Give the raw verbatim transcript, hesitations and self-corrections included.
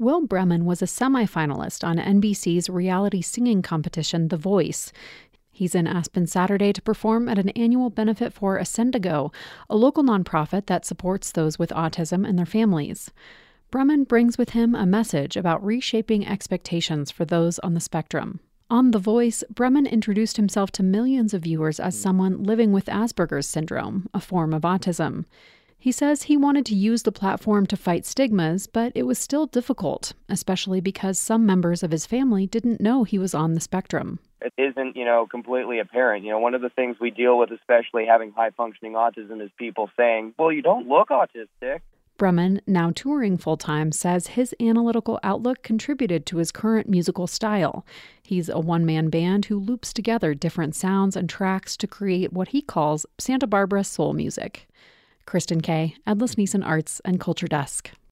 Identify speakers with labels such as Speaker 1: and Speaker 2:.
Speaker 1: Will Bremen was a semifinalist on N B C's reality singing competition, The Voice. He's in Aspen Saturday to perform at an annual benefit for Ascendigo, a local nonprofit that supports those with autism and their families. Bremen brings with him a message about reshaping expectations for those on the spectrum. On The Voice, Bremen introduced himself to millions of viewers as someone living with Asperger's syndrome, a form of autism. He says he wanted to use the platform to fight stigmas, but it was still difficult, especially because some members of his family didn't know he was on the spectrum.
Speaker 2: It isn't, you know, completely apparent. You know, one of the things we deal with, especially having high-functioning autism, is people saying, well, you don't look autistic.
Speaker 1: Bremen, now touring full-time, says his analytical outlook contributed to his current musical style. He's a one-man band who loops together different sounds and tracks to create what he calls Santa Barbara soul music. Kristen Kay, Edlis Neeson Arts and Culture Desk.